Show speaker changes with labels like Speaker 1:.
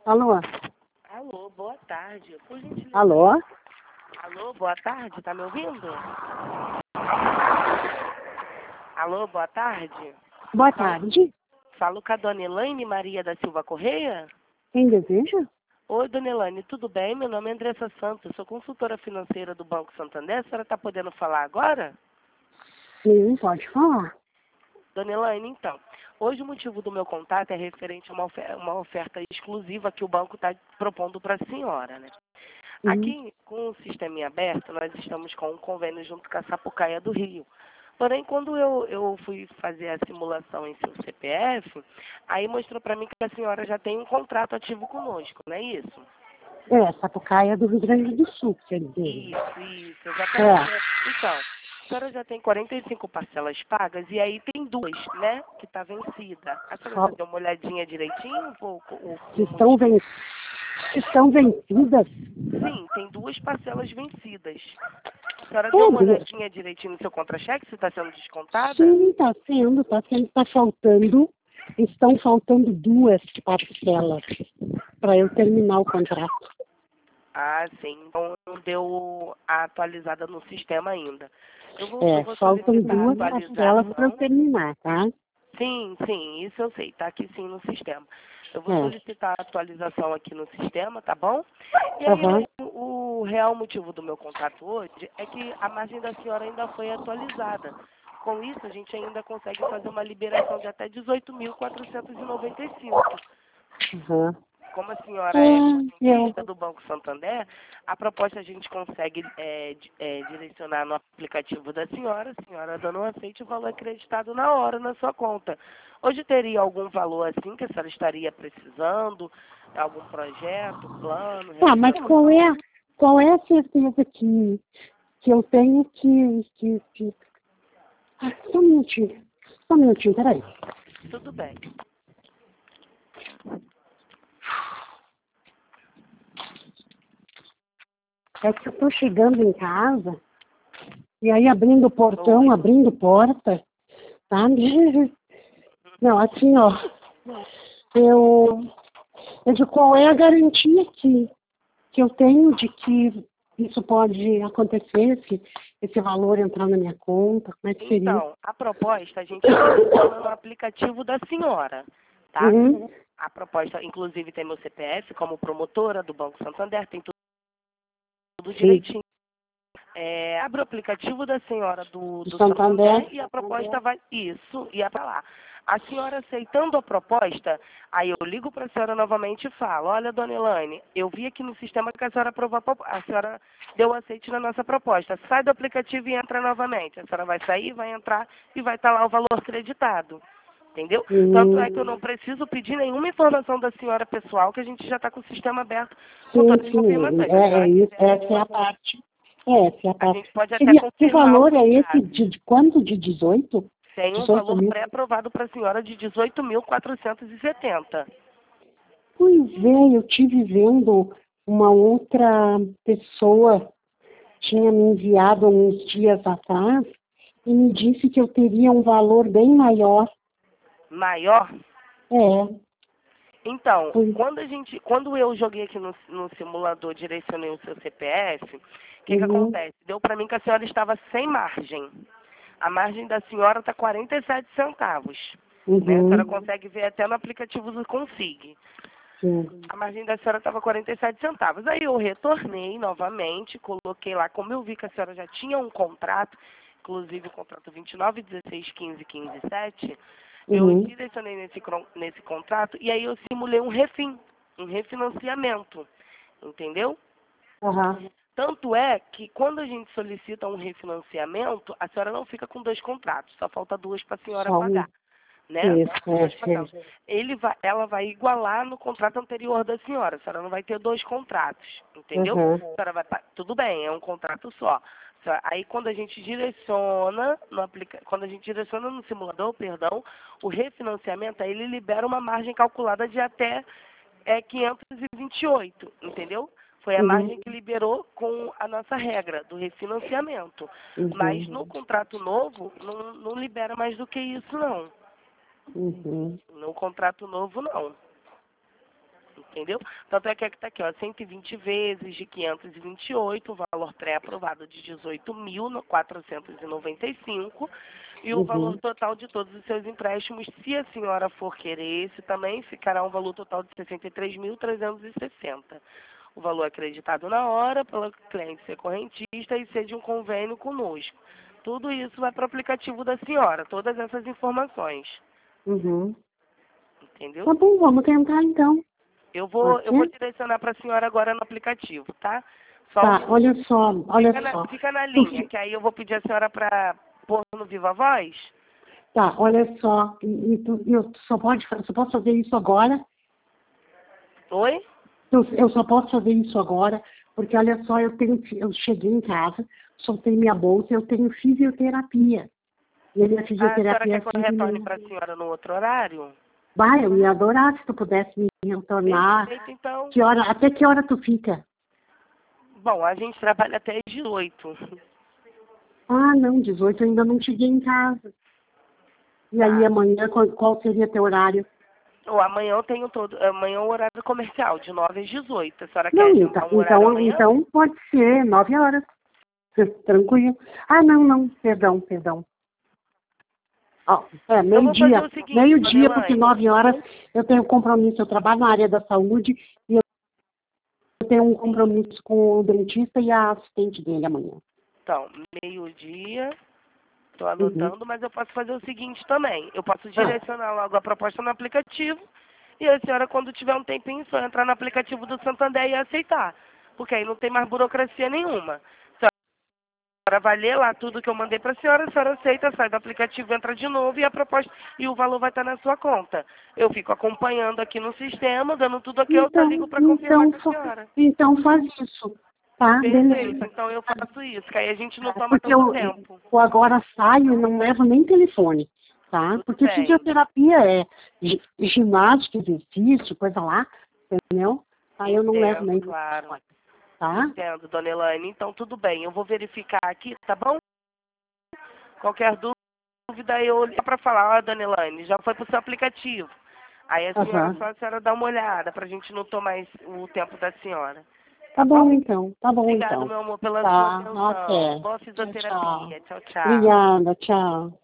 Speaker 1: Alô?
Speaker 2: Alô, boa tarde. Por gentileza.
Speaker 1: Alô?
Speaker 2: Alô, boa tarde. Tá me ouvindo? Alô, boa tarde.
Speaker 1: Boa tarde.
Speaker 2: Falo com a dona Elaine Maria da Silva Correia?
Speaker 1: Quem deseja?
Speaker 2: Oi, dona Elaine, tudo bem? Meu nome é Andressa Santos, sou consultora financeira do Banco Santander. A senhora está podendo falar agora?
Speaker 1: Sim, pode falar.
Speaker 2: Dona Elaine, então, hoje o motivo do meu contato é referente a uma oferta exclusiva que o banco está propondo para a senhora, né? Aqui, com o sistema em aberto, nós estamos com um convênio junto com a Sapucaia do Rio. Porém, quando eu fui fazer a simulação em seu CPF, aí mostrou para mim que a senhora já tem um contrato ativo conosco, não é isso?
Speaker 1: É, Sapucaia do Rio Grande do Sul, quer dizer.
Speaker 2: Isso, exatamente. Então, a senhora já tem 45 parcelas pagas e aí tem duas, né, que está vencida. A senhora já deu uma olhadinha direitinho?
Speaker 1: Estão vencidas?
Speaker 2: Sim, tem duas parcelas vencidas. A senhora deu uma olhadinha direitinho no seu contra-cheque, se está sendo descontada?
Speaker 1: Sim, está faltando. Estão faltando duas parcelas para eu terminar o contrato.
Speaker 2: Ah, sim. Então não deu a atualizada no sistema ainda. Eu vou
Speaker 1: Faltam
Speaker 2: solicitar a
Speaker 1: duas parcelas para eu
Speaker 2: atualização.
Speaker 1: terminar, tá?
Speaker 2: Sim, isso eu sei, tá aqui sim no sistema. Eu vou solicitar a atualização aqui no sistema, tá bom? E aí, o real motivo do meu contato hoje é que a margem da senhora ainda foi atualizada. Com isso, a gente ainda consegue fazer uma liberação de até 18.495.
Speaker 1: Uhum.
Speaker 2: Como a senhora é correntista do Banco Santander, a proposta a gente consegue direcionar no aplicativo da senhora, a senhora dando um aceite, o valor é acreditado na hora na sua conta. Hoje teria algum valor assim que a senhora estaria precisando? Algum projeto, plano?
Speaker 1: Tá, mas qual é a certeza que eu tenho que... Ah, só um minutinho, peraí.
Speaker 2: Tudo bem.
Speaker 1: É que eu tô chegando em casa, e aí abrindo o portão, abrindo porta, tá? Não, assim, ó, eu digo, qual é a garantia que eu tenho de que isso pode acontecer, esse valor entrar na minha conta, como é que seria?
Speaker 2: Então, a proposta a gente direciona no aplicativo da senhora, tá?
Speaker 1: Uhum.
Speaker 2: A proposta, inclusive, tem meu CPF como promotora do Banco Santander, tem tudo direitinho. Abre o aplicativo da senhora do Santander e a proposta vai... Isso, ia para lá. A senhora aceitando a proposta, aí eu ligo para a senhora novamente e falo, olha, dona Elaine, eu vi aqui no sistema que a senhora aprovou a senhora deu aceite na nossa proposta. Sai do aplicativo e entra novamente. A senhora vai sair, vai entrar e vai estar lá o valor acreditado. Entendeu? Tanto é que eu não preciso pedir nenhuma informação da senhora pessoal, que a gente já está com o sistema aberto com todas as confirmações.
Speaker 1: Essa é a parte. Essa é a parte.
Speaker 2: A gente pode até confirmar.
Speaker 1: Que valor é esse? De quanto? De 18?
Speaker 2: Tem um valor pré-aprovado para a senhora de 18.470.
Speaker 1: Pois é, eu tive vendo uma outra pessoa tinha me enviado uns dias atrás e me disse que eu teria um valor bem maior.
Speaker 2: Maior?
Speaker 1: É.
Speaker 2: Então, quando eu joguei aqui no simulador, direcionei o seu CPF, o que acontece? Deu para mim que a senhora estava sem margem. A margem da senhora está 47 centavos. Né? A senhora consegue ver até no aplicativo do Consig. A margem da senhora estava 47 centavos. Aí eu retornei novamente, coloquei lá, como eu vi que a senhora já tinha um contrato, inclusive o contrato 29, 16, 15, 15, 7, eu direcionei nesse contrato e aí eu simulei um refinanciamento. Entendeu? Tanto é que quando a gente solicita um refinanciamento, a senhora não fica com dois contratos, só falta duas para a senhora pagar. Né? Ela vai igualar no contrato anterior da senhora. A senhora não vai ter dois contratos, entendeu? A senhora vai, tudo bem, é um contrato só. Aí quando a gente direciona no simulador, o refinanciamento, aí ele libera uma margem calculada de até 528, entendeu? Foi a margem que liberou com a nossa regra do refinanciamento. Mas no contrato novo, não libera mais do que isso, não. No contrato novo, não. entendeu? Tanto é que tá aqui, ó, 120 vezes de 528, o valor pré-aprovado de 18.495 e o valor total de todos os seus empréstimos, se a senhora for querer esse também, ficará um valor total de 63.360. O valor acreditado na hora pela cliente ser correntista e ser de um convênio conosco. Tudo isso vai para o aplicativo da senhora, todas essas informações. Entendeu?
Speaker 1: Tá bom, vamos tentar então.
Speaker 2: Eu vou direcionar para a senhora agora no aplicativo, tá?
Speaker 1: Tá, olha só.
Speaker 2: Fica na linha, que aí eu vou pedir a senhora para pôr no Viva Voz.
Speaker 1: Tá, olha só. Eu só posso fazer isso agora?
Speaker 2: Oi?
Speaker 1: Eu só posso fazer isso agora, porque olha só, eu cheguei em casa, soltei minha bolsa, eu tenho fisioterapia. E a minha fisioterapia...
Speaker 2: A senhora quer que eu retorne para a senhora no outro horário?
Speaker 1: Vai, eu ia adorar se tu pudesse me retornar.
Speaker 2: Perfeito, então.
Speaker 1: Até que hora tu fica?
Speaker 2: Bom, a gente trabalha até às 18.
Speaker 1: Ah, não, 18 eu ainda não cheguei em casa. E aí amanhã, qual seria teu horário?
Speaker 2: Amanhã eu tenho amanhã é o horário comercial, de 9 às 18. A senhora quer
Speaker 1: Não,
Speaker 2: agendar um horário amanhã?
Speaker 1: então pode ser, 9 horas. Tranquilo. Ah, não, perdão. Meio-dia. Meio-dia, porque 9 horas eu tenho compromisso. Eu trabalho na área da saúde e eu tenho um compromisso com o dentista e a assistente dele amanhã.
Speaker 2: Então, meio-dia, estou anotando, mas eu posso fazer o seguinte também. Eu posso direcionar logo a proposta no aplicativo e a senhora, quando tiver um tempinho, só entrar no aplicativo do Santander e aceitar. Porque aí não tem mais burocracia nenhuma. A senhora vai ler lá tudo que eu mandei para a senhora aceita, sai do aplicativo, entra de novo e a proposta e o valor vai estar na sua conta. Eu fico acompanhando aqui no sistema, dando tudo aqui, eu só ligo para confirmar com a senhora.
Speaker 1: Então faz isso, tá?
Speaker 2: Perfeito,
Speaker 1: Beleza.
Speaker 2: então eu faço isso, que aí a gente não toma tanto tempo.
Speaker 1: Eu agora saio e não levo nem telefone, tá? Porque fisioterapia é ginástica, exercício, coisa lá, entendeu? Aí eu não levo nem telefone. Tá?
Speaker 2: Entendo, dona Elaine. Então, tudo bem. Eu vou verificar aqui, tá bom? Qualquer dúvida, eu ligo para falar, dona Elaine, já foi para o seu aplicativo. Aí a senhora dá uma olhada, para a gente não tomar o tempo da senhora.
Speaker 1: Tá bom, então.
Speaker 2: Obrigada, meu amor, pela sua atenção. Boa fisioterapia. Tchau, tchau.
Speaker 1: Obrigada, tchau.